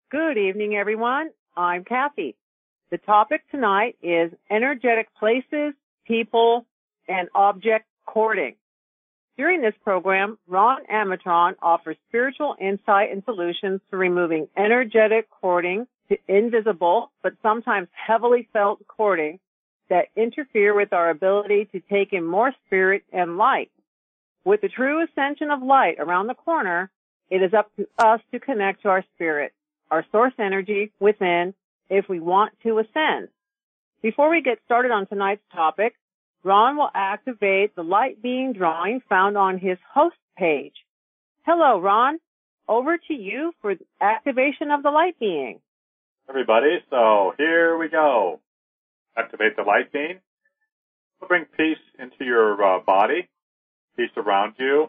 Good evening, everyone. I'm Kathy. The topic tonight is energetic places, people, and object courting. During this program, Ron Amatron offers spiritual insight and solutions to removing energetic courting to invisible but sometimes heavily felt courting that interfere with our ability to take in more spirit and light. With the true ascension of light around the corner, it is up to us to connect to our spirit, our source energy within, if we want to ascend. Before we get started on tonight's topic, Ron will activate the light being drawing found on his host page. Hello, Ron. Over to you for the activation of the light being. Everybody, so here we go. Activate the light being. We'll bring peace into your body, peace around you.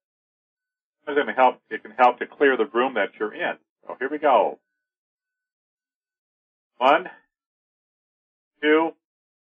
It can help to clear the room that you're in. So here we go. 1, 2,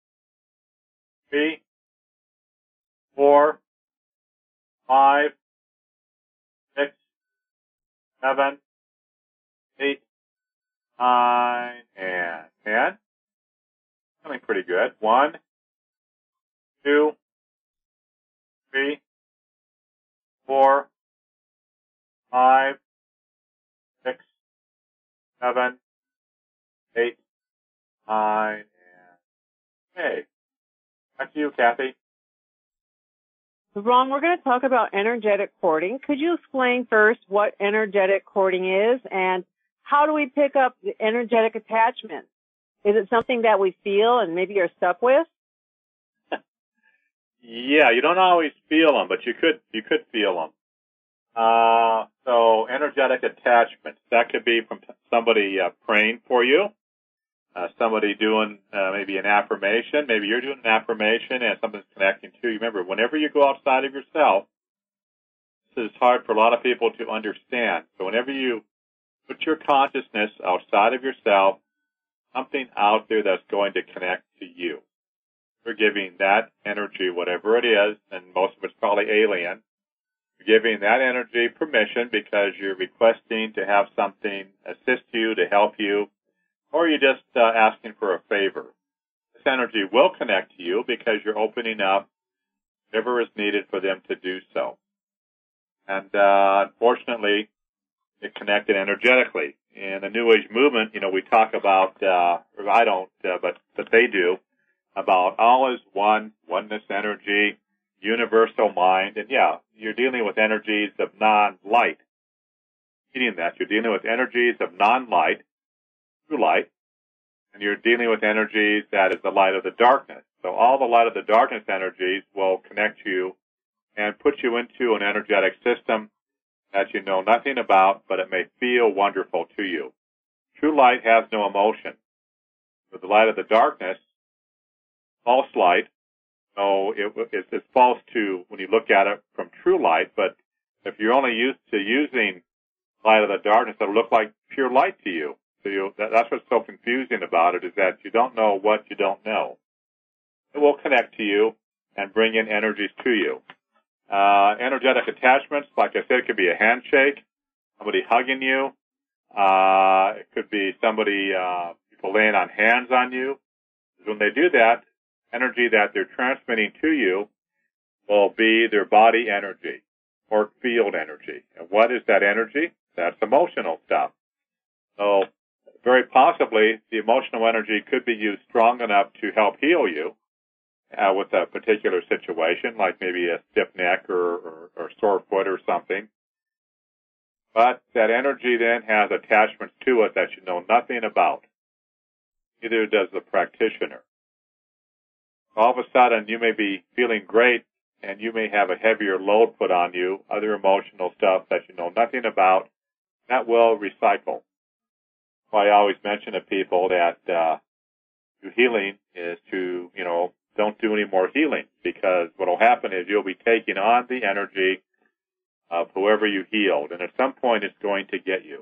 3, 4, 5, 6, 7, 8, 9, and 10. Feeling pretty good. 1, 2, 3, 4, 5, 6, 7, 8, 9, and okay. Back to you, Kathy. So, Ron, we're going to talk about energetic courting. Could you explain first what energetic courting is and how do we pick up the energetic attachment? Is it something that we feel and maybe are stuck with? Yeah, you don't always feel them, but you could feel them. So energetic attachment, that could be from somebody praying for you, somebody doing maybe an affirmation. Maybe you're doing an affirmation and something's connecting to you. Remember, whenever you go outside of yourself, this is hard for a lot of people to understand. So whenever you put your consciousness outside of yourself, something out there that's going to connect to you. You're giving that energy, whatever it is, and most of it's probably alien. You're giving that energy permission because you're requesting to have something assist you, to help you, or you're just asking for a favor. This energy will connect to you because you're opening up whatever is needed for them to do so. And unfortunately, it connected energetically. In the New Age movement, we talk about, or I don't, but they do, about all is one, oneness energy, universal mind, and yeah, you're dealing with energies of non-light. Meaning that you're dealing with energies of non-light, true light, and you're dealing with energies that is the light of the darkness. So all the light of the darkness energies will connect you and put you into an energetic system that you know nothing about, but it may feel wonderful to you. True light has no emotion. With the light of the darkness, false light, so it's false to when you look at it from true light, but if you're only used to using light of the darkness, it'll look like pure light to you. So that's what's so confusing about it, is that you don't know what you don't know. It will connect to you and bring in energies to you. Energetic attachments, like I said, it could be a handshake, somebody hugging you. It could be somebody, people laying on hands on you. When they do that, energy that they're transmitting to you will be their body energy or field energy. And what is that energy? That's emotional stuff. So very possibly the emotional energy could be used strong enough to help heal you with a particular situation, like maybe a stiff neck or sore foot or something. But that energy then has attachments to it that you know nothing about. Neither does the practitioner. All of a sudden, you may be feeling great, and you may have a heavier load put on you, other emotional stuff that you know nothing about. That will recycle. I always mention to people that healing is to, don't do any more healing, because what will happen is you'll be taking on the energy of whoever you healed, and at some point it's going to get you.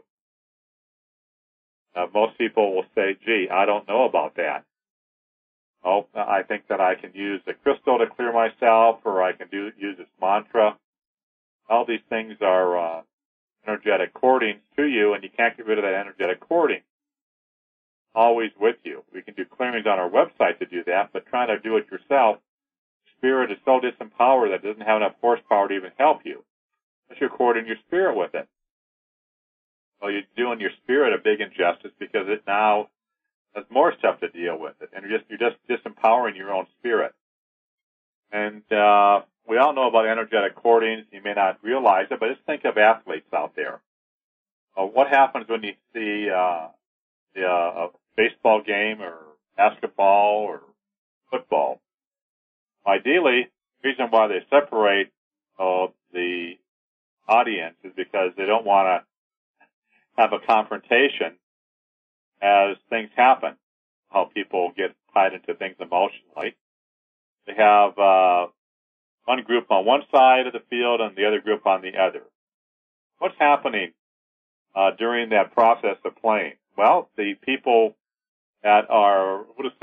Most people will say, gee, I don't know about that. Oh, I think that I can use the crystal to clear myself, or I can use this mantra. All these things are energetic cordings to you, and you can't get rid of that energetic cording. Always with you. We can do clearings on our website to do that, but trying to do it yourself, spirit is so disempowered that it doesn't have enough horsepower to even help you. Unless you're cording your spirit with it. Well, you're doing your spirit a big injustice because it now has more stuff to deal with it, and you're just disempowering your own spirit. And we all know about energetic cordings. You may not realize it, but just think of athletes out there. What happens when you see a baseball game or basketball or football? Ideally, the reason why they separate the audience is because they don't want to have a confrontation as things happen, how people get tied into things emotionally. They have one group on one side of the field and the other group on the other. What's happening during that process of playing? Well, the people that are,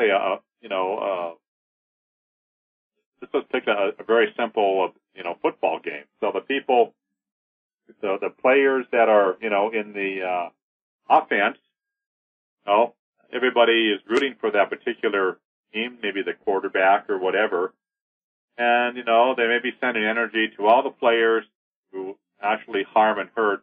let's pick a very simple, football game. So the players that are, in the offense, everybody is rooting for that particular team, maybe the quarterback or whatever. And, they may be sending energy to all the players who actually harm and hurt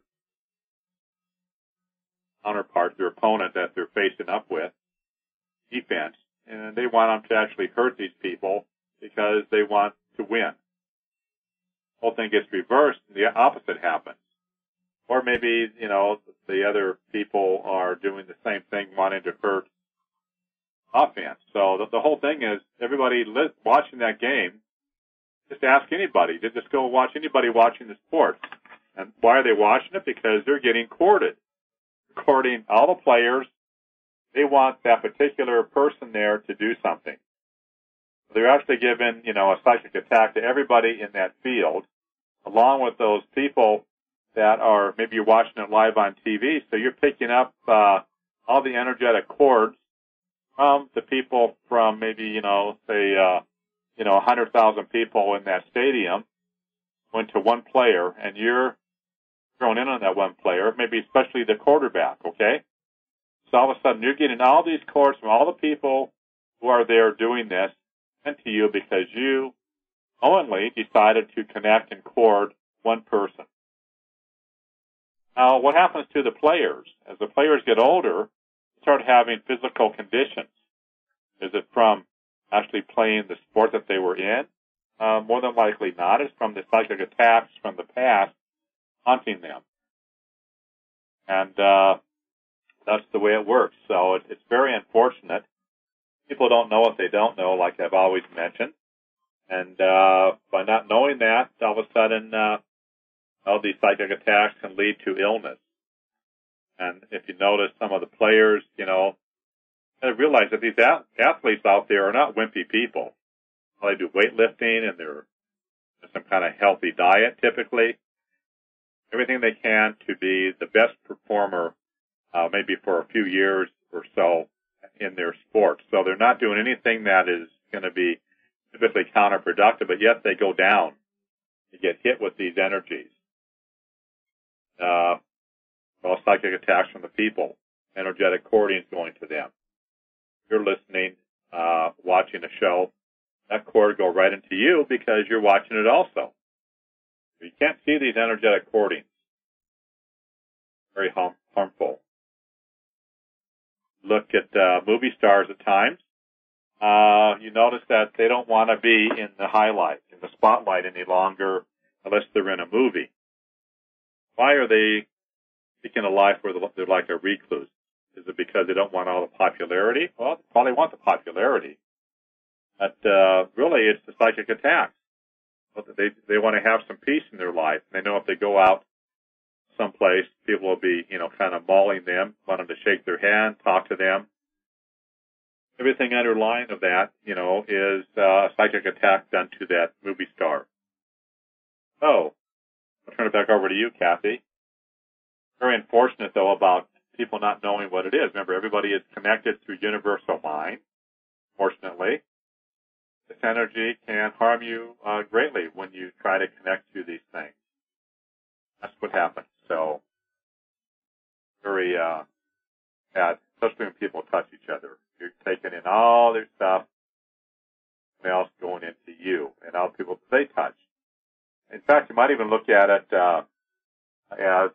counterpart, their opponent that they're facing up with, defense. And they want them to actually hurt these people because they want to win. The whole thing gets reversed and the opposite happens. Or maybe, the other people are doing the same thing, wanting to hurt offense. So the whole thing is everybody watching that game, just ask anybody. Just go watch anybody watching the sport. And why are they watching it? Because they're getting courted. Courting all the players. They want that particular person there to do something. They're actually giving, a psychic attack to everybody in that field, along with those people that are, maybe you're watching it live on TV, so you're picking up all the energetic cords from the people from maybe, 100,000 people in that stadium went to one player, and you're thrown in on that one player, maybe especially the quarterback, okay? So all of a sudden, you're getting all these cords from all the people who are there doing this sent to you because you only decided to connect and cord one person. Now, what happens to the players? As the players get older, they start having physical conditions. Is it from actually playing the sport that they were in? More than likely not. It's from the psychic attacks from the past haunting them. And that's the way it works. So it's very unfortunate. People don't know what they don't know, like I've always mentioned. And by not knowing that, all of a sudden, all these psychic attacks can lead to illness. And if you notice some of the players, you realize that these athletes out there are not wimpy people. Well, they do weightlifting and they're some kind of healthy diet typically. Everything they can to be the best performer, maybe for a few years or so in their sport. So they're not doing anything that is going to be typically counterproductive, but yet they go down. You get hit with these energies. Psychic attacks from the people, energetic cording going to them. You're listening, watching a show, that cord go right into you because you're watching it also. You can't see these energetic cordings. Very harmful. Look at movie stars at times. You notice that they don't want to be in the highlight, in the spotlight any longer unless they're in a movie. Why are they seeking a life where they're like a recluse? Is it because they don't want all the popularity? Well, they probably want the popularity. But really, it's the psychic attacks. They want to have some peace in their life. They know if they go out someplace, people will be, kind of mauling them, want them to shake their hand, talk to them. Everything underlying of that, is a psychic attack done to that movie star. So, I'll turn it back over to you, Kathy. Very unfortunate, though, about people not knowing what it is. Remember, everybody is connected through universal mind, fortunately. This energy can harm you greatly when you try to connect to these things. That's what happens. So very bad, especially when people touch each other. You're taking in all their stuff, and else going into you, and all people they touch. In fact, you might even look at it as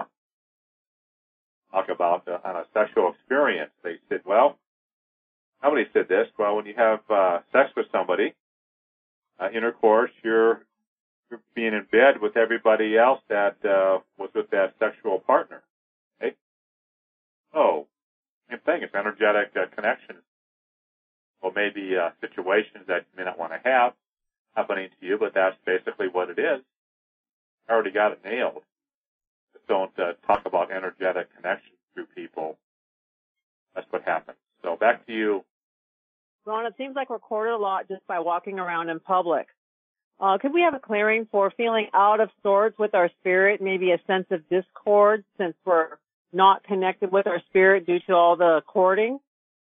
talk about on a sexual experience. They said, well, somebody said this. Well, when you have sex with somebody, intercourse, you're being in bed with everybody else that was with that sexual partner. Okay? Oh, same thing. It's energetic connections. Well, maybe situations that you may not want to have happening to you, but that's basically what it is. I already got it nailed. Just don't talk about energetic connections through people. That's what happens. So back to you. Ron, it seems like we're recorded a lot just by walking around in public. Could we have a clearing for feeling out of sorts with our spirit, maybe a sense of discord since we're not connected with our spirit due to all the cording?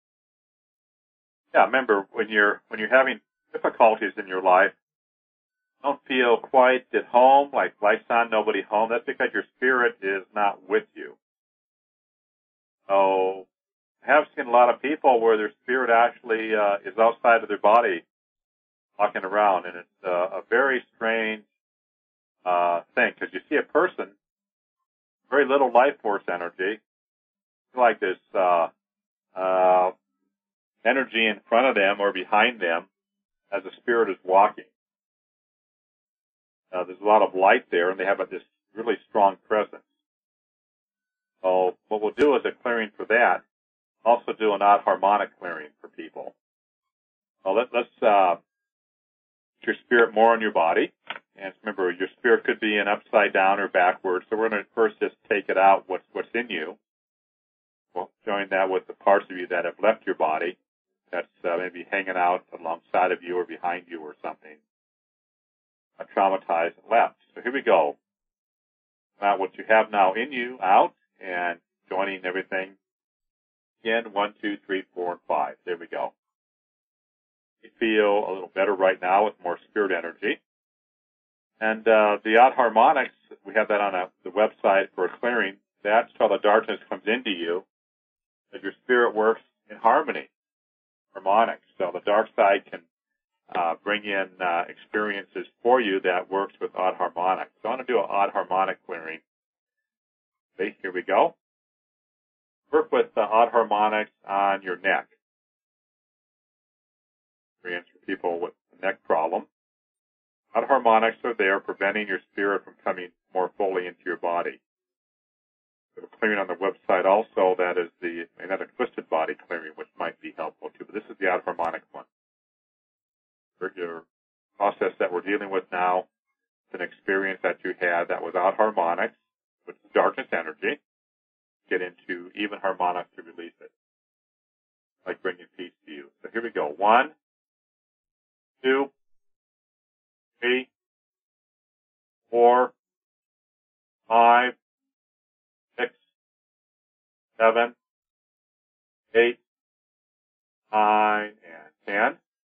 Yeah, remember when you're having difficulties in your life, don't feel quite at home, like life's on, nobody home. That's because your spirit is not with you. So I have seen a lot of people where their spirit actually is outside of their body, walking around, and it's a very strange thing because you see a person, very little life force energy, like this energy in front of them or behind them as the spirit is walking. There's a lot of light there, and they have this really strong presence. So what we'll do is a clearing for that. Also do an odd harmonic clearing for people. Well, let's put your spirit more in your body. And remember, your spirit could be in upside down or backwards. So we're going to first just take it out, what's in you. We'll join that with the parts of you that have left your body. That's maybe hanging out alongside of you or behind you or something. Traumatized and left. So here we go. Now what you have now in you, out, and joining everything. Again, 1, 2, 3, 4, and 5. There we go. You feel a little better right now with more spirit energy. And the odd harmonics, we have that on the website for a clearing. That's how the darkness comes into you, that your spirit works in harmony, harmonics. So the dark side can bring in experiences for you that works with odd harmonics. So I want to do an odd harmonic clearing. Okay, here we go. Work with the odd harmonics on your neck. Experience for people with a neck problem. Odd harmonics are there preventing your spirit from coming more fully into your body. There's a clearing on the website also that is another twisted body clearing, which might be helpful too. But this is the odd harmonic one. Your process that we're dealing with now is an experience that you had that was odd harmonics, with darkness energy. Get into even harmonics to release it, like bringing peace to you. So here we go. 1, 2, 3, 4, 5, 6, 7, 8, 9, and 10.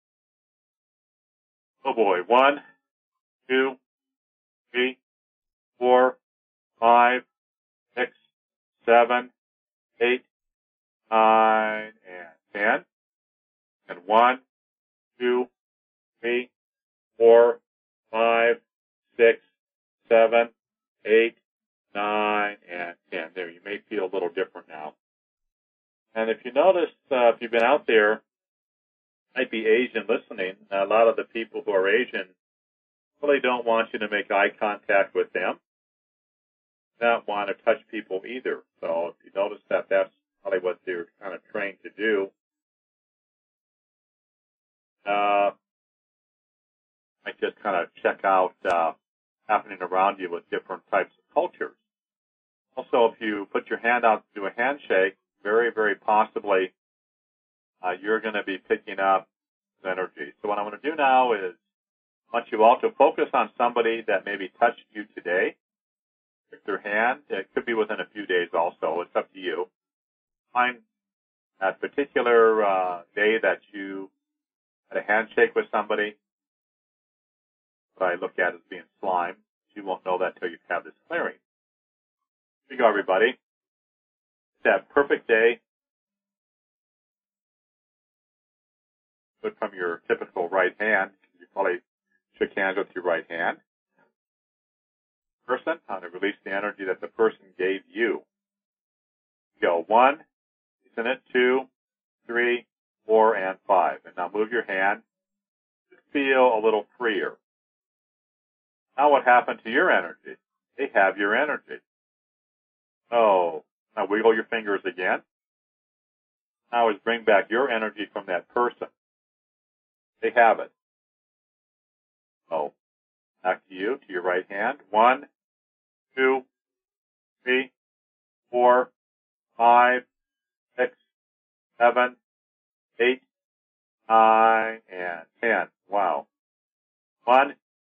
Oh boy. 1, 2, 3, 4, 5, 6, 7, 8, 9, and 10. And 1, 2, 3, 4, 5, 6, 7, 8, 9, and 10. There, you may feel a little different now. And if you notice, if you've been out there, might be Asian listening, a lot of the people who are Asian really don't want you to make eye contact with them. Not want to touch people either. So if you notice that, that's probably what they're kind of trained to do. I just kind of check out happening around you with different types of cultures. Also, if you put your hand out to do a handshake, very, very possibly you're going to be picking up energy. So what I'm going to do now is I want you all to focus on somebody that maybe touched you today. Pick their hand. It could be within a few days also. It's up to you. Find that particular day that you had a handshake with somebody. What I look at as being slime. You won't know that until you have this clearing. Here you go, everybody. that perfect day. Do it from your typical right hand. You probably shook hands with your right hand. Person, I'm going to release the energy that the person gave you. Go 1, isn't it? 2, 3, 4, and 5. And now move your hand. Just feel a little freer. Now what happened to your energy? They have your energy. Oh, now wiggle your fingers again. Now is bring back your energy from that person. They have it. Oh, back to you, to your right hand. 1, 2, 3, 4, 5, 6, 7, 8, 9, and 10. Wow. 1,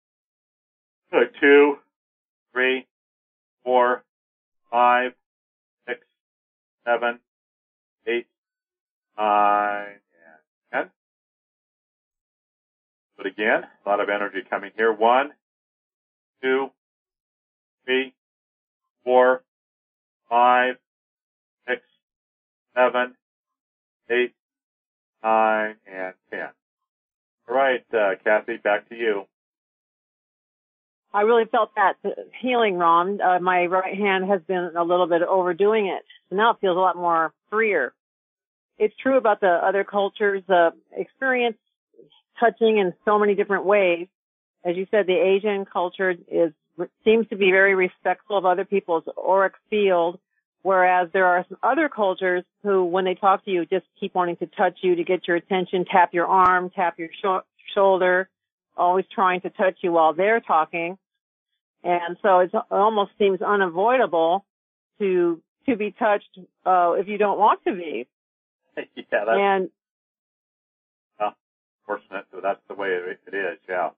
2, 3, 4, 5, 6, 7, 8, 9, and 10. Do it again. A lot of energy coming here. 1, 2, 3, 4, 5, 6, 7, 8, 9, and 10. All right, Kathy, back to you. I really felt that healing, Ron. My right hand has been a little bit overdoing it. Now it feels a lot more freer. It's true about the other cultures. Experience touching in so many different ways. As you said, the Asian culture seems to be very respectful of other people's auric field, whereas there are some other cultures who, when they talk to you, just keep wanting to touch you to get your attention, tap your arm, tap your shoulder, always trying to touch you while they're talking. And so it almost seems unavoidable to be touched if you don't want to be. Yeah, that's fortunate. So that's the way it is. Yeah.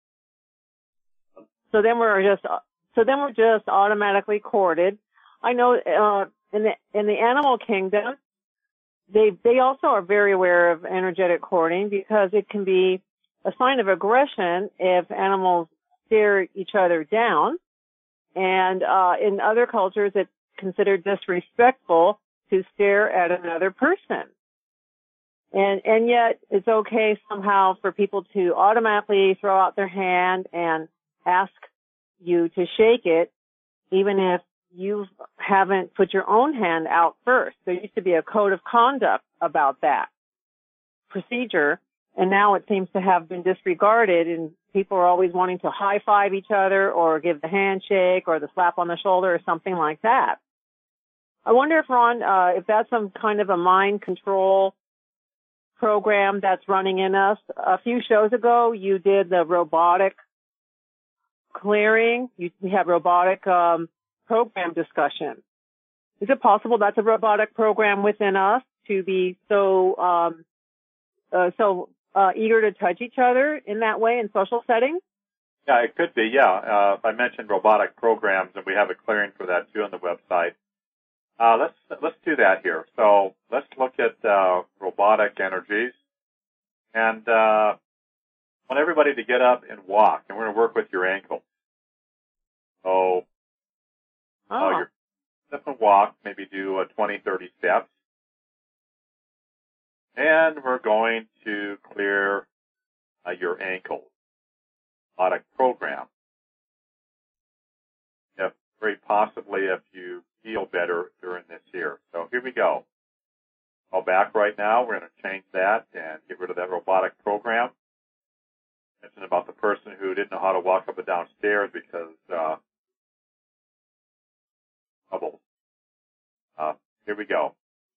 So then we're just automatically courted. I know in the animal kingdom, they also are very aware of energetic courting because it can be a sign of aggression if animals stare each other down. And in other cultures, it's considered disrespectful to stare at another person. And yet it's okay somehow for people to automatically throw out their hand and ask you to shake it, even if you haven't put your own hand out first. There used to be a code of conduct about that procedure, and now it seems to have been disregarded, and people are always wanting to high-five each other or give the handshake or the slap on the shoulder or something like that. I wonder if, Ron, if that's some kind of a mind control program that's running in us. A few shows ago, you did the robotic clearing. You had robotic program discussion. Is it possible that's a robotic program within us to be so eager to touch each other in that way in social settings? Yeah, it could be. Yeah, I mentioned robotic programs, and we have a clearing for that too on the website. Let's do that here. So let's look at robotic energies, and I want everybody to get up and walk, and we're going to work with your ankle. So, you're up and walk, maybe do 20, 30 steps, and we're going to clear your ankle. Robotic program. If very possibly if you feel better during this here. So here we go. Go back right now. We're going to change that and get rid of that robotic program. Mentioned about the person who didn't know how to walk up and down stairs because trouble. Here we go.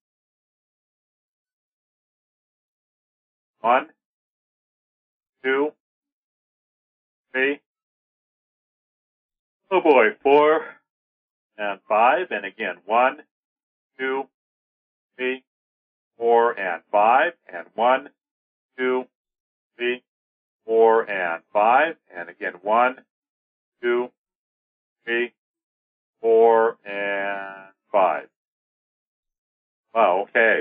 1, 2, 3. Oh boy, 4 and 5. And again, 1, 2, 3, 4, and 5. And 1, 2, 3, 4, and 5. And again, 1, 2, 3, 4, and 5. Wow, okay.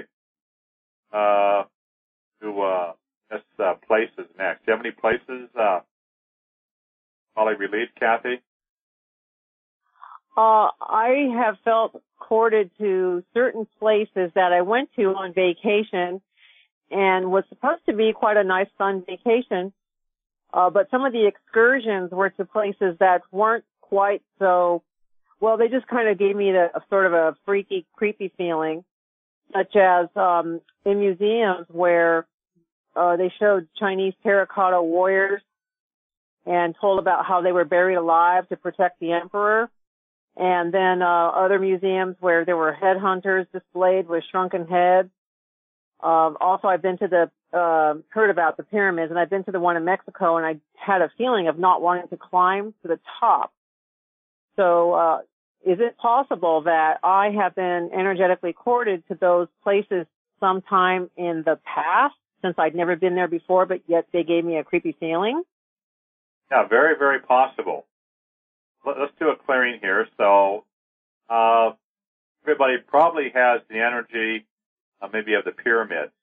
Places next. Do you have any places probably released, Kathy? I have felt corded to certain places that I went to on vacation and was supposed to be quite a nice fun vacation. But some of the excursions were to places that weren't quite so, well, they just kind of gave me a sort of a freaky, creepy feeling, such as in museums where they showed Chinese terracotta warriors and told about how they were buried alive to protect the emperor. And then other museums where there were headhunters displayed with shrunken heads. Also, I've been to heard about the pyramids, and I've been to the one in Mexico, and I had a feeling of not wanting to climb to the top. So, is it possible that I have been energetically corded to those places sometime in the past, since I'd never been there before, but yet they gave me a creepy feeling? Yeah, very, very possible. Let's do a clearing here. So, everybody probably has the energy, maybe of the pyramids.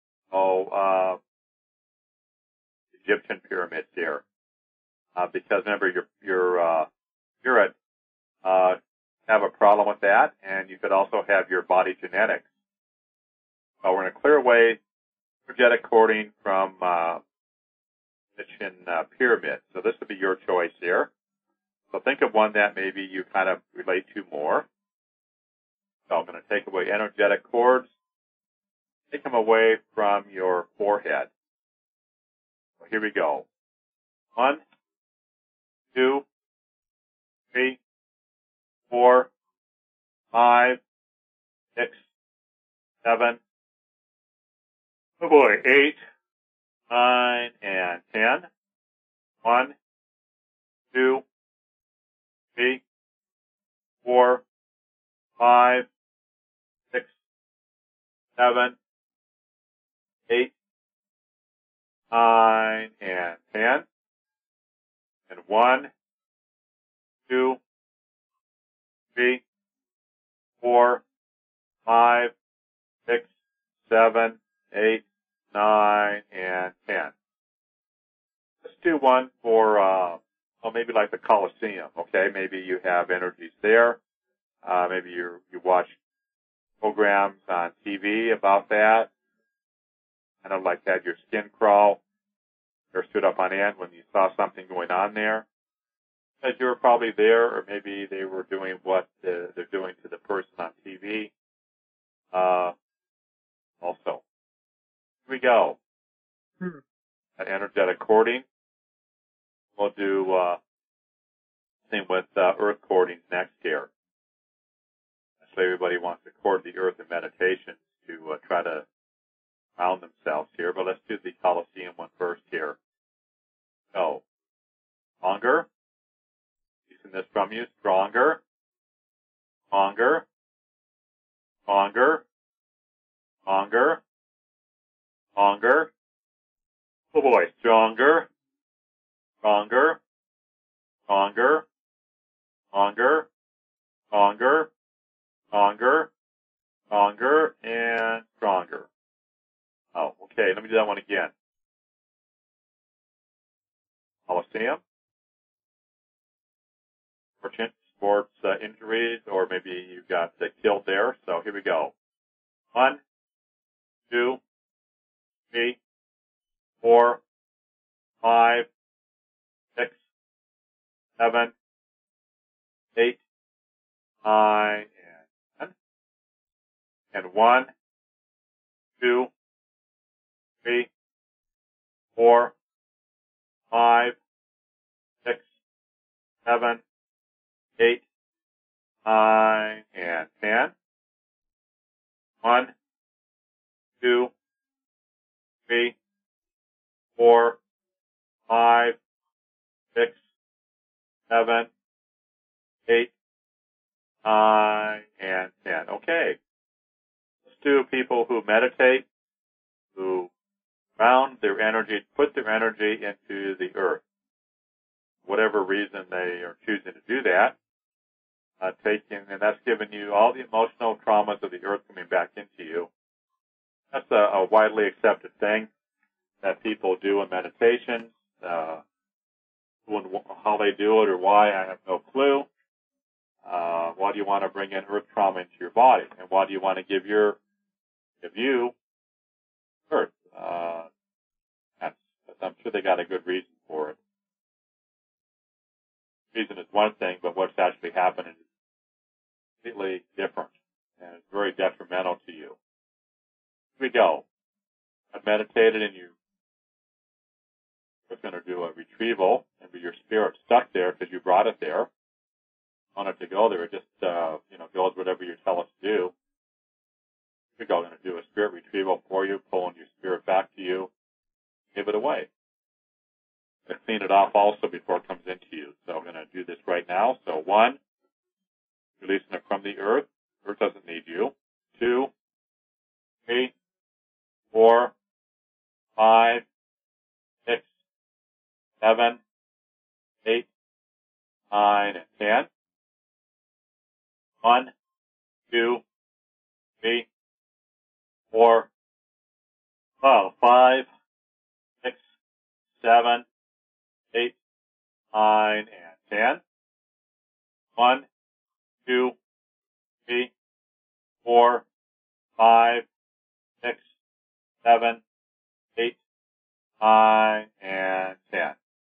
Egyptian pyramids here. Because remember, your spirit, have a problem with that, and you could also have your body genetics. So we're going to clear away energetic cording from, Egyptian pyramid. So this would be your choice here. So think of one that maybe you kind of relate to more. So I'm going to take away energetic cords. Take them away from your forehead. So here we go. 1, 2, 3, 4, 5, 6, 7. Oh boy, 8, 9, and 10. 1, 2, 3, 4, 5, 6, 7, 8, 9, and 10. And 1, 2, 3, 4, 5, 6, 7, 8, 9, and 10. Let's do one for, maybe like the Colosseum, okay? Maybe you have energies there. Maybe you watch programs on TV about that. Kind of like had your skin crawl or stood up on end when you saw something going on there. Because you were probably there, or maybe they were doing what they're doing to the person on TV. Also. Here we go. An energetic cording. We'll do same with earth cordings next here. So everybody wants to cord the earth in meditation to try to ground themselves here. But let's do the Colosseum one first here. So, stronger. Using this from you. Stronger. Stronger. Stronger. Stronger. Stronger. Oh boy. Stronger. Stronger. Stronger. Stronger. Stronger. Stronger. Stronger. And stronger. Oh, okay. Let me do that one again. Colosseum. Sports injuries, or maybe you got killed there. So here we go. 1, 2, 3, 4, 5, 6, 7, 8, 9, and 10. And 1, 2, 3, 4, 5, 6, 7, 8, 9, and 10. 1, 2, 3, 4, 5, 6, 7, 8, 9, and 10. Okay. Let's do people who meditate, who ground their energy, put their energy into the earth. Whatever reason they are choosing to do that, and that's giving you all the emotional traumas of the earth coming back into you. That's a widely accepted thing that people do in meditation. How they do it or why, I have no clue. Why do you want to bring in earth trauma into your body? And why do you want to give you earth? I'm sure they got a good reason for it. Reason is one thing, but what's actually happening is completely different, and it's very detrimental to you. Here we go. I've meditated, and you're going to do a retrieval, and your spirit stuck there because you brought it there. Want it to go there. It just, goes whatever you tell us to do. Here we go. I'm going to do a spirit retrieval for you, pulling your spirit back to you. Give it away. I'm going to clean it off also before it comes into you. So I'm going to do this right now. So 1, releasing it from the earth. Earth doesn't need you. 2, 3, 4, 5, 6, 7, 8, 9, and 10. 1, 2, 3, 4, 5, 6, 7, 8, 9, and 10. 1, 2, 3, 4, 5, 6, 7, 8, 9, and 10.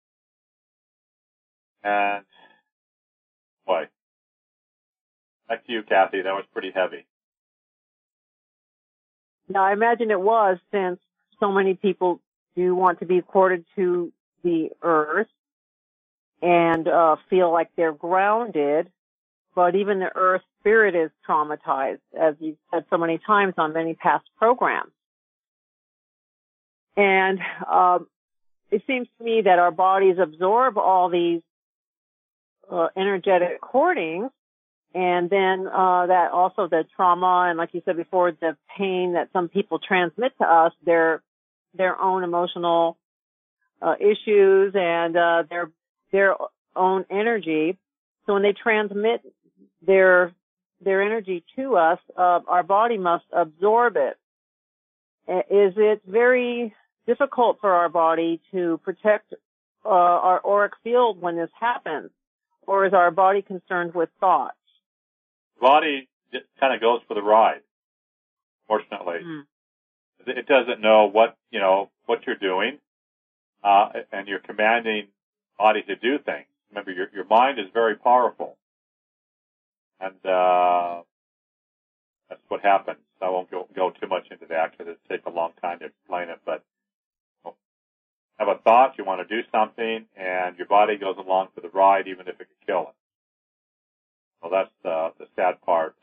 And, boy. Back to you, Kathy. That was pretty heavy. Yeah, I imagine it was, since so many people do want to be accorded to the earth and feel like they're grounded, but even the earth spirit is traumatized, as you've said so many times on many past programs. And it seems to me that our bodies absorb all these energetic cordings, and then that also the trauma, and like you said before, the pain that some people transmit to us, their own emotional issues and their own energy. So when they transmit their energy to us, our body must absorb it. Is it very difficult for our body to protect our auric field when this happens, or is our body concerned with thoughts? The body just kind of goes for the ride, fortunately. It doesn't know what you're doing, and you're commanding the body to do things. Remember, your mind is very powerful, and that's what happens. I won't go too much into that because it'd take a long time to explain it, but have a thought, you want to do something, and your body goes along for the ride even if it could kill it. Well, that's the sad part.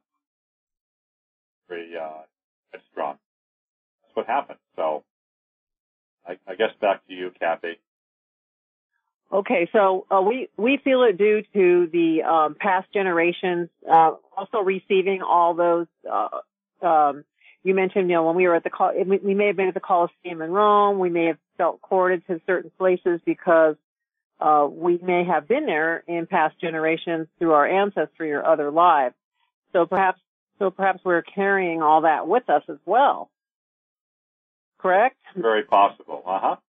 Very headstrong. That's what happens. So, I guess back to you, Kathy. Okay, so we feel it due to the past generations also receiving all those. You mentioned, when we were at we may have been at the Colosseum in Rome. We may have felt corded to certain places because we may have been there in past generations through our ancestry or other lives. So perhaps we're carrying all that with us as well. Correct? Very possible.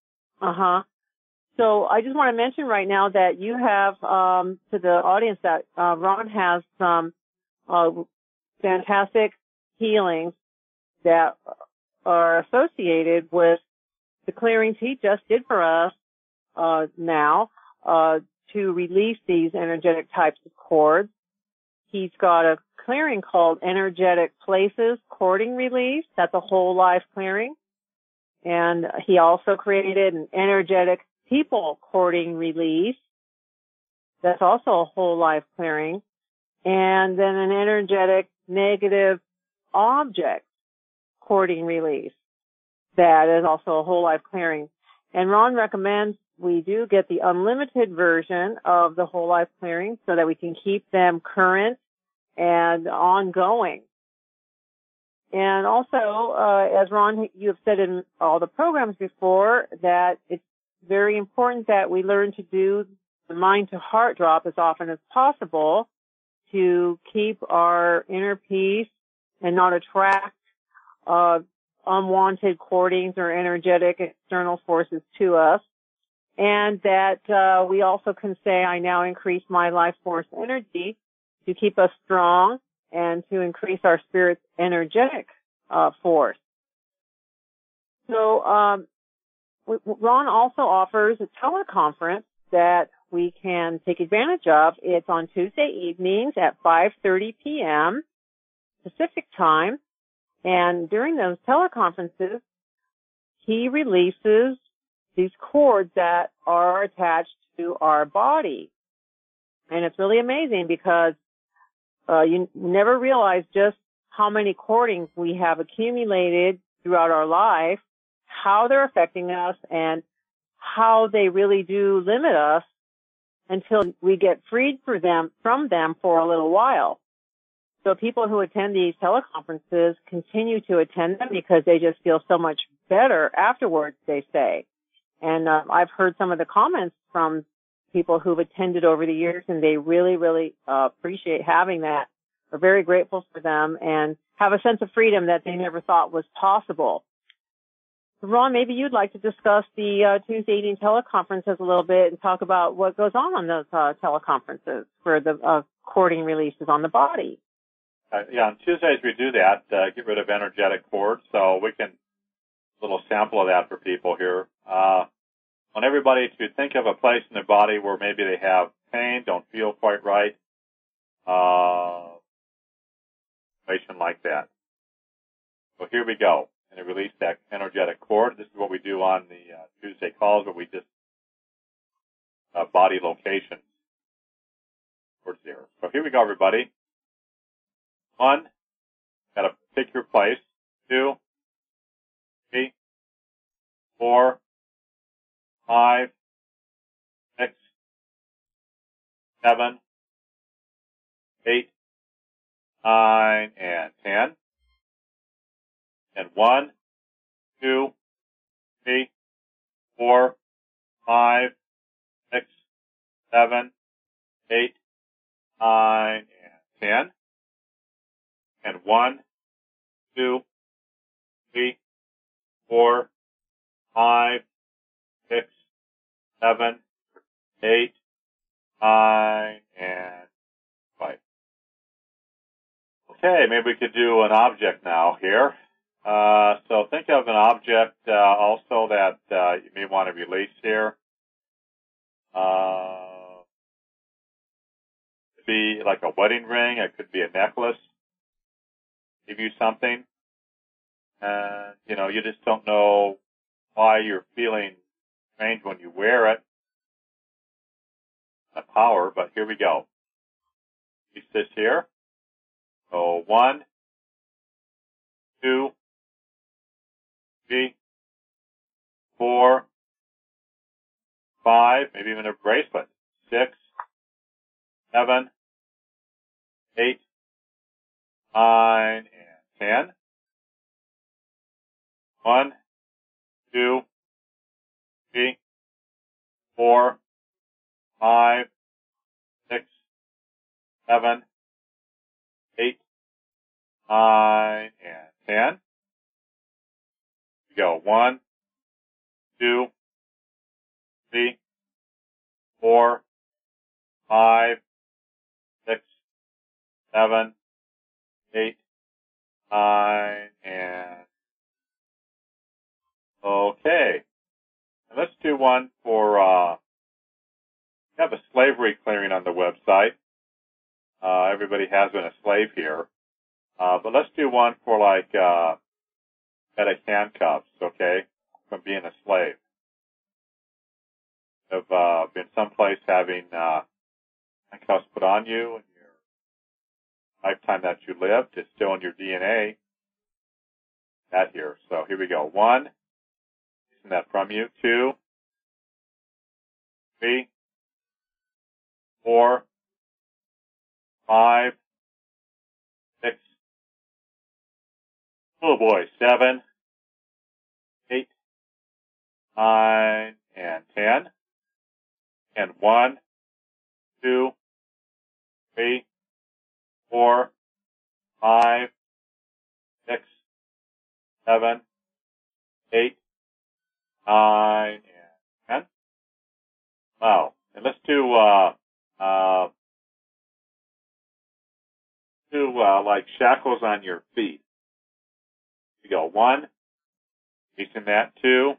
So I just want to mention right now that you have, to the audience, that Ron has some fantastic healings that are associated with the clearings he just did for us now to release these energetic types of cords. He's got a clearing called Energetic Places Cording Release. That's a whole life clearing. And he also created an Energetic People Cording Release. That's also a whole life clearing. And then an Energetic Negative Object Cording Release. That is also a whole life clearing. And Ron recommends we do get the unlimited version of the whole life clearing so that we can keep them current and ongoing. And also, as Ron, you have said in all the programs before, that it's very important that we learn to do the mind to heart drop as often as possible to keep our inner peace and not attract unwanted cordings or energetic external forces to us. And that we also can say, I now increase my life force energy to keep us strong and to increase our spirit's energetic force. So Ron also offers a teleconference that we can take advantage of. It's on Tuesday evenings at 5:30 p.m. Pacific time. And during those teleconferences, he releases these cords that are attached to our body. And it's really amazing because you never realize just how many cordings we have accumulated throughout our life, how they're affecting us, and how they really do limit us until we get freed from them for a little while. So people who attend these teleconferences continue to attend them because they just feel so much better afterwards, they say. And I've heard some of the comments from people who've attended over the years, and they really, really appreciate having that. Are very grateful for them and have a sense of freedom that they never thought was possible. Ron, maybe you'd like to discuss the Tuesday evening teleconferences a little bit and talk about what goes on those teleconferences for the cording releases on the body. On Tuesdays we do that, get rid of energetic cords, so we can, a little sample of that for people here. I want everybody to think of a place in their body where maybe they have pain, don't feel quite right, situation like that. So here we go. And to release that energetic cord. This is what we do on the Tuesday calls, where we just body locations towards there. So here we go, everybody. 1, got to pick your place. 2, 3, 4, 5, 6, 7, 8, 9, and 10. And 1, 2, 3, 4, 5, 6, 7, 8, 9, and 10. And 1, 2, 3, 4, 5, 6, 7, 8, 9, and 5. Okay, maybe we could do an object now here. So think of an object also that you may want to release here. It could be like a wedding ring. It could be a necklace. Give you something. And, you just don't know why you're feeling strange when you wear it. A power, but here we go. Release this here. So 1, 2, 3, 4, 5, maybe even a bracelet. 6, 7, 8, 9, and 10. 1, 2, 3, 4, 5, 6, 7, 8, 9, and 10. Go 1, 2, 3, 4, 5, 6, 7, 8, 9, and okay. And let's do one for we have a slavery clearing on the website. Everybody has been a slave here, but let's do one for like static handcuffs, okay, from being a slave. Have been someplace having handcuffs put on you in your lifetime that you lived. It's still in your DNA. That here. So here we go. 1, isn't that from you? 2, 3, 4, 5, 6, oh boy, 7, 8, 9, and 10. And 1, 2, 3, 4, 5, 6, 7, 8, 9, and 10. Wow. And let's do do like shackles on your feet. You go 1, releasing that, 2,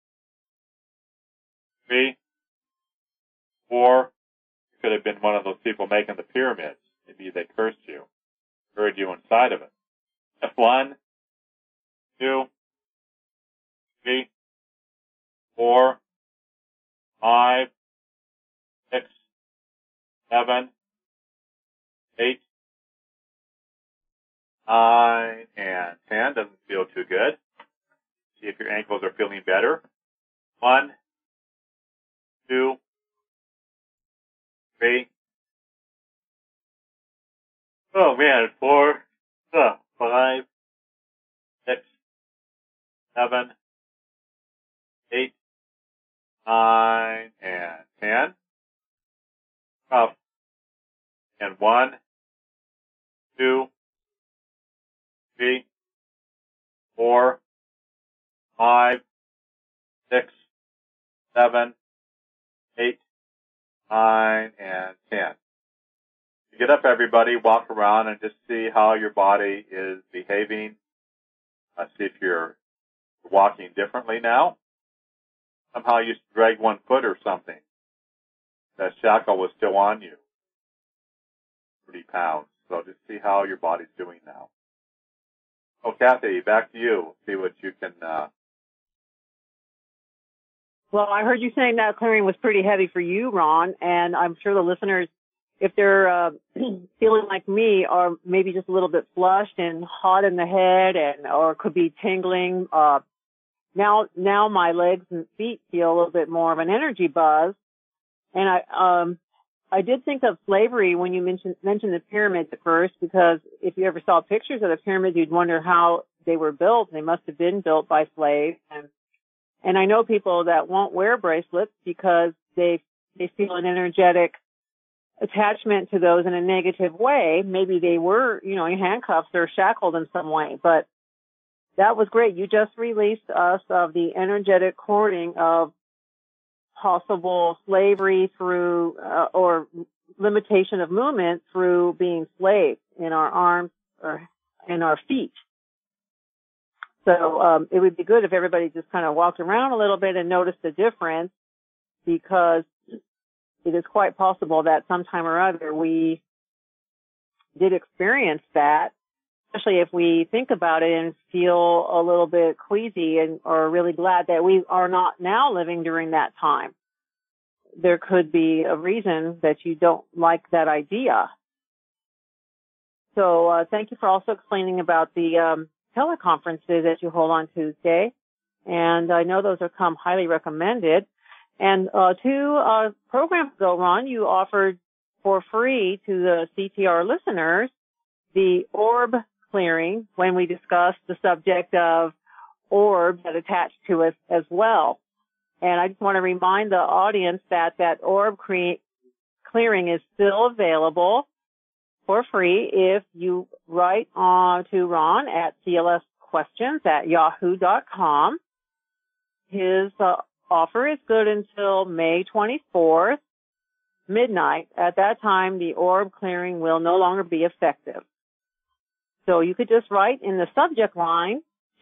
3, 4. You could have been one of those people making the pyramids. Maybe they cursed you, buried you inside of it. 1, 2, 3, 4, 5, 6, 7, 8, 9, and 10. Doesn't feel too good. See if your ankles are feeling better. 1, 2, 3. Oh man, 4, 5, 6, 7, 8, 9, and 10. Up. And 1, 2, 3, 4, 5, 6, 7, 8, 9, and 10. You get up, everybody, walk around and just see how your body is behaving. See if you're walking differently now. Somehow you drag 1 foot or something. That shackle was still on you. 30 pounds. So just see how your body's doing now. Oh, Kathy, back to you. See what you can... Well, I heard you saying that clearing was pretty heavy for you, Ron, and I'm sure the listeners, if they're feeling like me, are maybe just a little bit flushed and hot in the head, or could be tingling. Now my legs and feet feel a little bit more of an energy buzz, and I did think of slavery when you mentioned the pyramids at first, because if you ever saw pictures of the pyramids, you'd wonder how they were built. They must have been built by slaves, and I know people that won't wear bracelets because they feel an energetic attachment to those in a negative way. Maybe they were, in handcuffs or shackled in some way. But that was great. You just released us of the energetic cording of possible slavery through or limitation of movement through being slaves in our arms or in our feet. So it would be good if everybody just kind of walked around a little bit and noticed the difference, because it is quite possible that sometime or other we did experience that, especially if we think about it and feel a little bit queasy and are really glad that we are not now living during that time. There could be a reason that you don't like that idea. So thank you for also explaining about the teleconferences that you hold on Tuesday. And I know those are highly recommended. And 2 programs ago, Ron, you offered for free to the CTR listeners the orb clearing when we discussed the subject of orbs that attach to us as well. And I just want to remind the audience that orb clearing is still available for free if you write on to Ron at clsquestions@yahoo.com. His offer is good until May 24th, midnight. At that time, the orb clearing will no longer be effective. So you could just write in the subject line,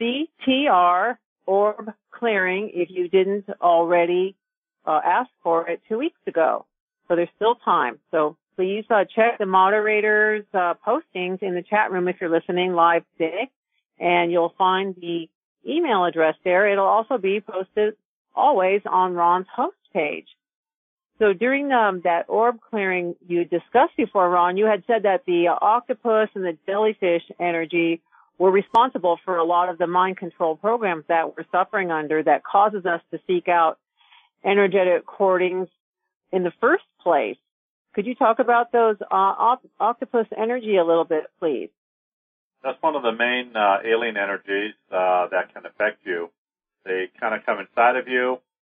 CTR orb clearing, if you didn't already ask for it 2 weeks ago. So there's still time. So please check the moderators' postings in the chat room if you're listening live today, and you'll find the email address there. It'll also be posted always on Ron's host page. So during that orb clearing you discussed before, Ron, you had said that the octopus and the jellyfish energy were responsible for a lot of the mind control programs that we're suffering under that causes us to seek out energetic cordings in the first place. Could you talk about those octopus energy a little bit, please? That's one of the main alien energies that can affect you. They kind of come inside of you,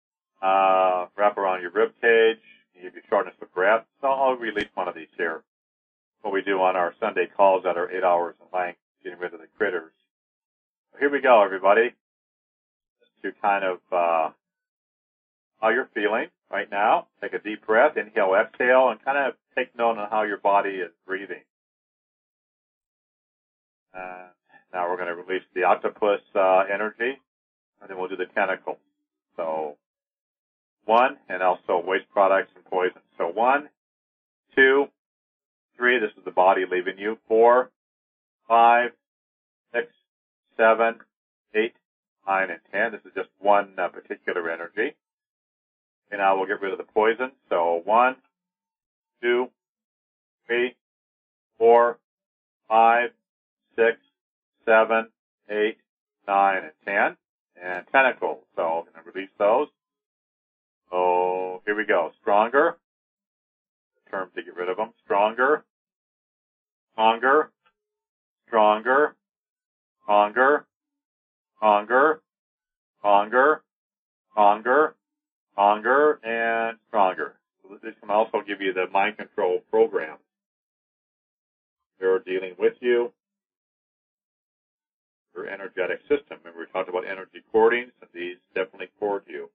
wrap around your rib cage, give you shortness of breath. So I'll release one of these here. What we do on our Sunday calls that are 8 hours in length, getting rid of the critters. So here we go, everybody. Just to kind of how you're feeling right now. Take a deep breath, inhale, exhale, and kind of take note on how your body is breathing. Now we're going to release the octopus energy, and then we'll do the tentacles. So 1, and also waste products and poison. So 1, 2, 3, this is the body leaving you. 4, 5, 6, 7, 8, 9, and 10. This is just one particular energy. And now we'll get rid of the poison. So 1, 2, 3, 4, 5, 6, 7, 8, 9, and 10. And tentacles. So I'm going to release those. Oh, here we go. Stronger. The term to get rid of them. Stronger. Stronger. Stronger. Stronger. Stronger. Stronger. Stronger. Stronger. And stronger. So this can also give you the mind control program. They're dealing with you. Your energetic system. Remember, we talked about energy cordings, and these definitely cord you.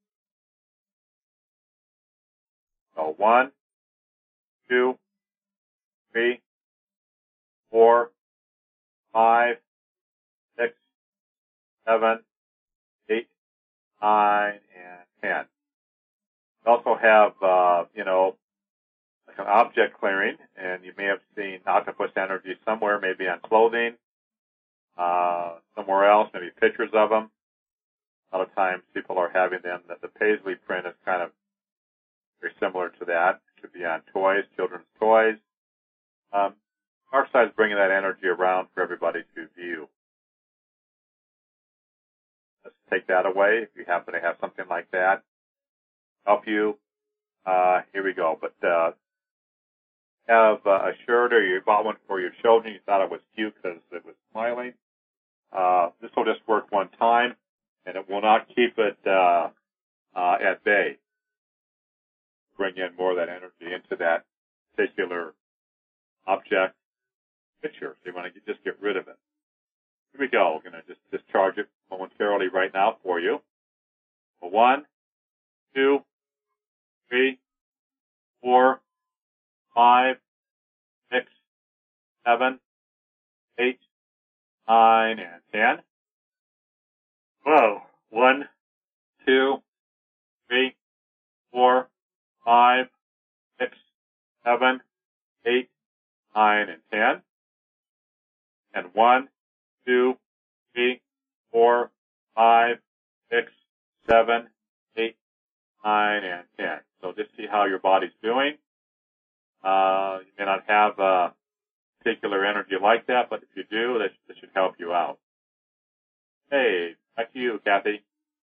So 1, 2, 3, 4, 5, 6, 7, 8, 9, and 10. We also have, like an object clearing, and you may have seen octopus energy somewhere, maybe on clothing, somewhere else, maybe pictures of them. A lot of times people are having them, that the paisley print is kind of very similar to that. It could be on toys, children's toys. Dark Side's bringing that energy around for everybody to view. Let's take that away if you happen to have something like that. Help you. Here we go. But have a shirt, or you bought one for your children. You thought it was cute because it was smiling. This will just work one time, and it will not keep it at bay. Bring in more of that energy into that particular object picture. So you want to just get rid of it. Here we go. We're going to just discharge it momentarily right now for you. 1, 2, 3, 4, 5, 6, 7, 8, 9, and 10. Whoa. 1, 2, 3, 4, 5, 6, 7, 8, 9, and 10. And 1, 2, 3, 4, 5, 6, 7, 8, 9, and 10. So just see how your body's doing. You may not have a particular energy like that, but if you do, this should help you out. Hey, back to you, Kathy.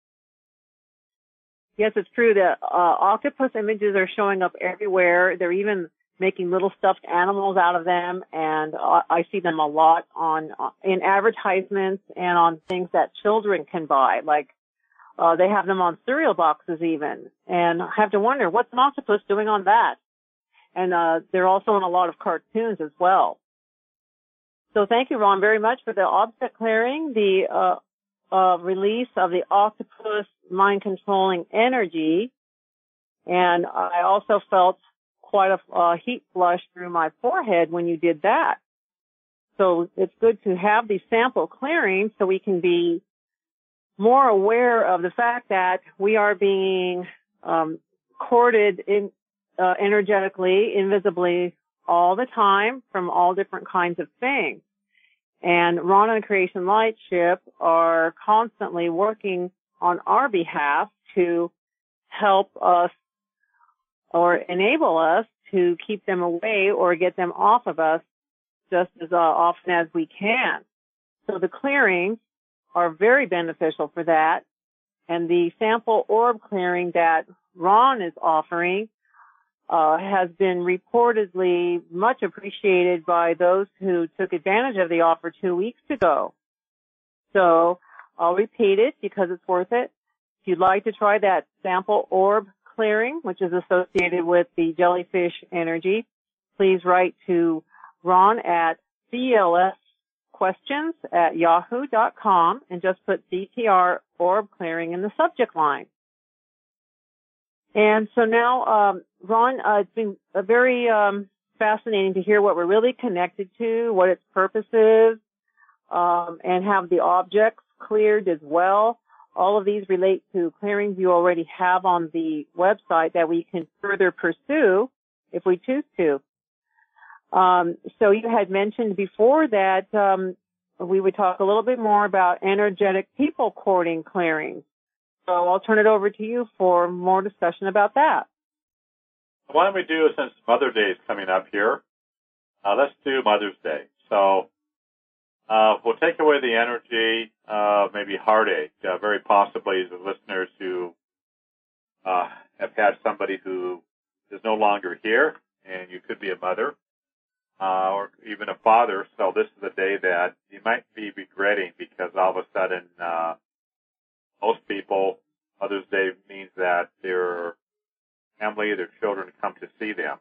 Yes, it's true that octopus images are showing up everywhere. They're even making little stuffed animals out of them, and I see them a lot in advertisements and on things that children can buy. Like they have them on cereal boxes even, and I have to wonder what's an octopus doing on that. And they're also in a lot of cartoons as well. So thank you, Ron, very much for the object clearing, the release of the octopus mind-controlling energy. And I also felt quite a heat flush through my forehead when you did that. So it's good to have these sample clearings so we can be more aware of the fact that we are being corded energetically, invisibly, all the time from all different kinds of things. And Ron and the Creation Light Ship are constantly working on our behalf to help us or enable us to keep them away or get them off of us just as often as we can. So the clearings are very beneficial for that. And the sample orb clearing that Ron is offering has been reportedly much appreciated by those who took advantage of the offer 2 weeks ago. So I'll repeat it because it's worth it. If you'd like to try that sample orb clearing, which is associated with the jellyfish energy, please write to Ron at clsquestions@yahoo.com and just put CTR orb clearing in the subject line. And so now, Ron, it's been very fascinating to hear what we're really connected to, what its purpose is, and have the objects cleared as well. All of these relate to clearings you already have on the website that we can further pursue if we choose to. So you had mentioned before that we would talk a little bit more about energetic people courting clearings. So I'll turn it over to you for more discussion about that. Why don't we do, since Mother's Day is coming up here, let's do Mother's Day. So we'll take away the energy of maybe heartache, very possibly the listeners who have had somebody who is no longer here, and you could be a mother or even a father. So this is a day that you might be regretting because all of a sudden most people, Mother's Day means that their family, their children come to see them.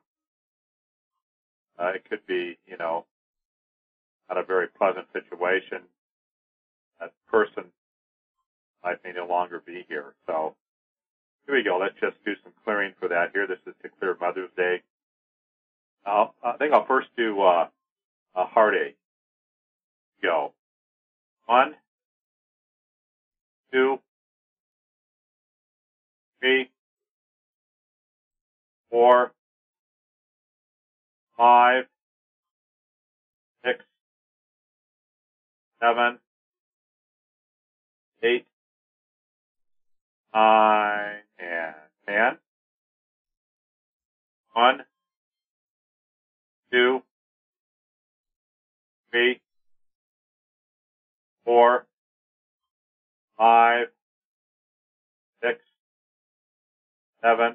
It could be, not a very pleasant situation. That person may no longer be here. So here we go. Let's just do some clearing for that here. This is to clear Mother's Day. I think I'll first do a heartache. Go. 1, 2, 3, 4, 5, 6, 7, 8, 9, and 10. 1, 2, 3, 4, 5, 6, 7,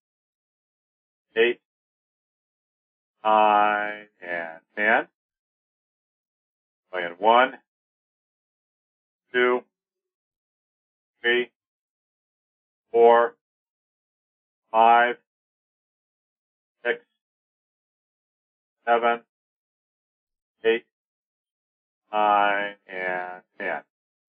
8, 9, and 10. And 1, 2, 3, 4, 5, 6, 7, 8, 9, and 10.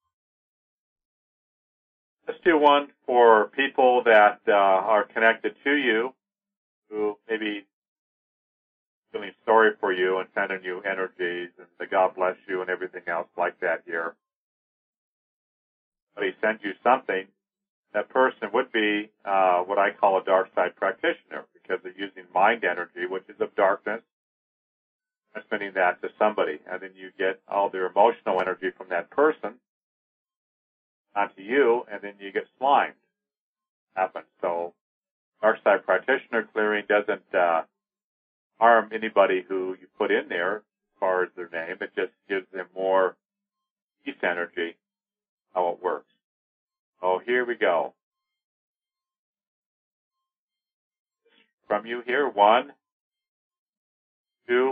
Let's do one for people that are connected to you who maybe feeling sorry for you and sending you energies and the God bless you and everything else like that here. But he sent you something. That person would be what I call a dark side practitioner because they're using mind energy, which is of darkness, transmitting that to somebody. And then you get all their emotional energy from that person onto you, and then you get slimed. Happens. So dark side practitioner clearing doesn't harm anybody who you put in there as far as their name. It just gives them more peace energy, how it works. Oh, here we go. From you here, 1, 2,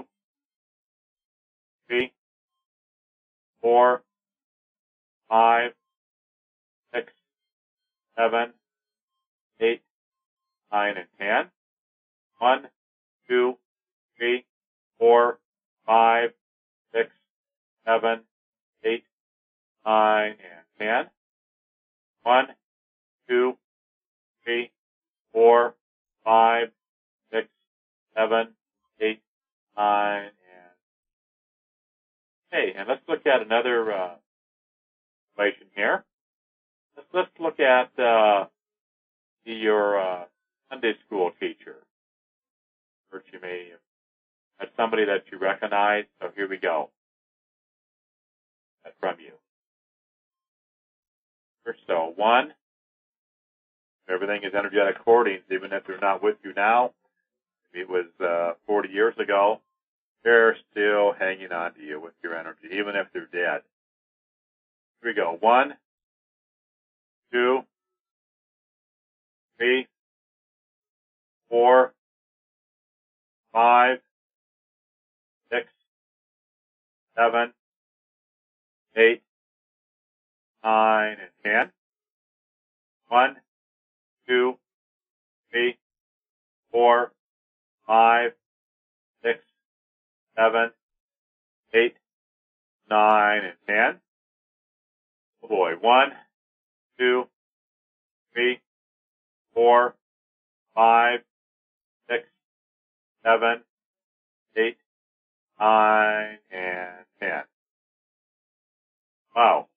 3, 4, 5, 6, 7, 8, 9, and 10. 1, 2, 3, 4, 5, 6, 7, 8, 9, and 10. 1, 2, 3, 4, 5, 6, 7, 8, 9, and hey, and let's look at another situation here. Let's look at your Sunday school teacher. Or you may have somebody that you recognize. So here we go. That's from you. So 1, everything is energetic hoardings, even if they're not with you now. Maybe it was 40 years ago. They're still hanging on to you with your energy, even if they're dead. Here we go. 1, 2, 3, 4, 5, 6, 7, 8, 9, and 10. 1, 2, 3, 4, 5, 6, 7, 8, 9, and 10. Oh boy. 1, 2, 3, 4, 5, 6, 7, 8, 9, and 10. Wow.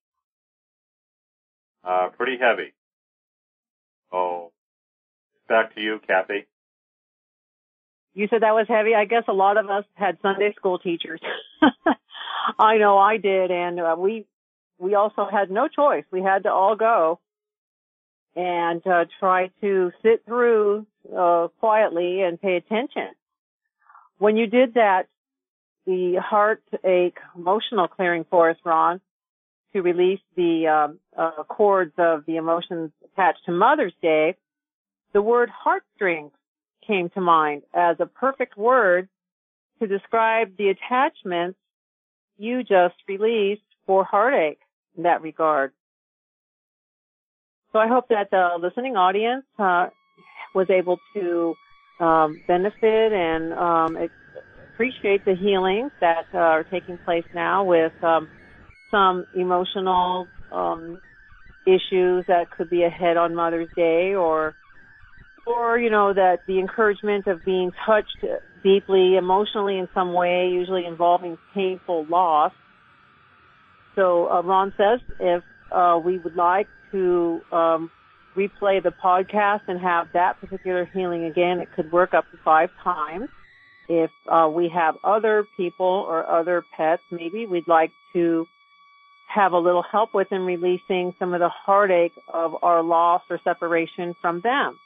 Pretty heavy. Oh, back to you, Kathy. You said that was heavy. I guess a lot of us had Sunday school teachers. I know I did, and we also had no choice. We had to all go and try to sit through quietly and pay attention. When you did that, the heartache emotional clearing for us, Ron, to release the cords of the emotions attached to Mother's Day, the word heartstrings came to mind as a perfect word to describe the attachments you just released for heartache in that regard. So I hope that the listening audience was able to benefit and appreciate the healings that are taking place now with some emotional issues that could be ahead on Mother's Day, or that the encouragement of being touched deeply emotionally in some way, usually involving painful loss. So Ron says if we would like to replay the podcast and have that particular healing again, it could work up to 5 times. If we have other people or other pets, maybe we'd like to have a little help with in releasing some of the heartache of our loss or separation from them.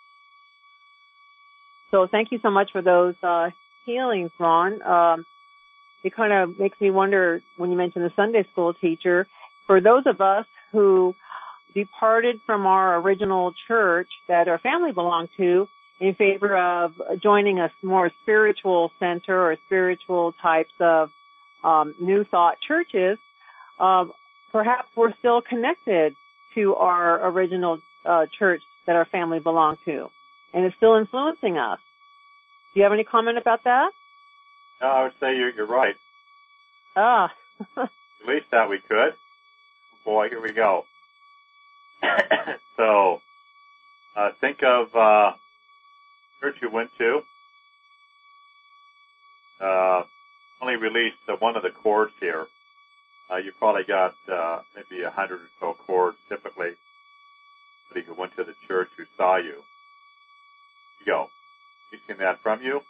So thank you so much for those healings, Ron. It kind of makes me wonder, when you mentioned the Sunday school teacher, for those of us who departed from our original church that our family belonged to in favor of joining a more spiritual center or spiritual types of New Thought churches, perhaps we're still connected to our original church that our family belonged to, and it's still influencing us. Do you have any comment about that? No, I would say you're right. At least that we could. Boy, here we go. So, think of church you went to. Only released one of the chords here. You probably got maybe 100 or so chords typically. Somebody who went to the church who saw you. You go. You seen that from you?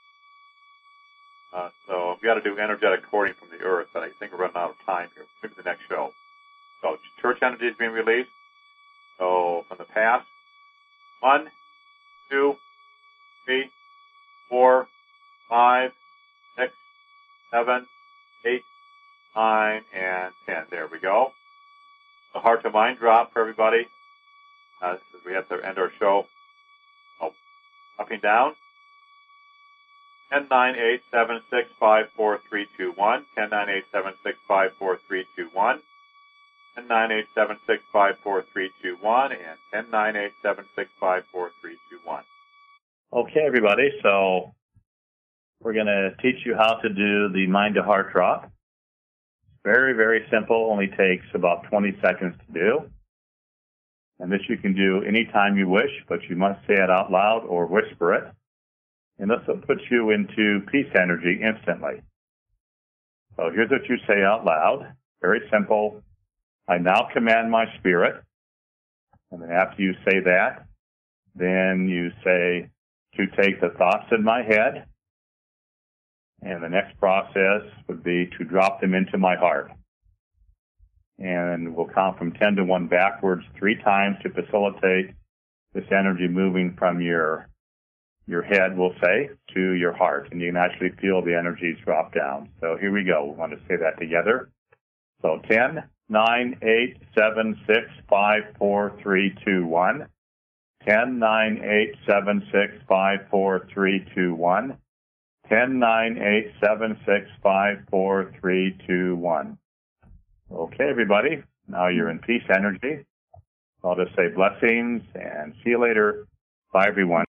So we got to do energetic cording from the earth, but I think we're running out of time here. Maybe the next show. So church energy is being released. So from the past, 1, 2, 3, 4, 5, 6, 7, 8, 9, and 10. There we go. The heart to mind drop for everybody. We have to end our show. Up and down. 10, 9, 8, 7, 6, 5, 4, 3, 2, 1. 10, 9, 8, 7, 6, 5, 4, 3, 2, 1. 10, 9, 8, 7, 6, 5, 4, 3, 2, 1. And 10, 9, 8, 7, 6, 5, 4, 3, 2, 1. Okay, everybody. So we're going to teach you how to do the mind to heart drop. Very, very simple. Only takes about 20 seconds to do. And this you can do anytime you wish, but you must say it out loud or whisper it. And this will put you into peace energy instantly. So here's what you say out loud. Very simple. I now command my spirit. And then after you say that, then you say to take the thoughts in my head. And the next process would be to drop them into my heart. And we'll count from 10 to 1 backwards 3 times to facilitate this energy moving from your head, we'll say, to your heart. And you can actually feel the energies drop down. So here we go. We want to say that together. So 10, 9, 8, 7, 6, 5, 4, 3, 2, 1. 10, 9, 8, 7, 6, 5, 4, 3, 2, 1. 10, 9, 8, 7, 6, 5, 4, 3, 2, 1. Okay, everybody. Now you're in peace energy. I'll just say blessings and see you later. Bye, everyone.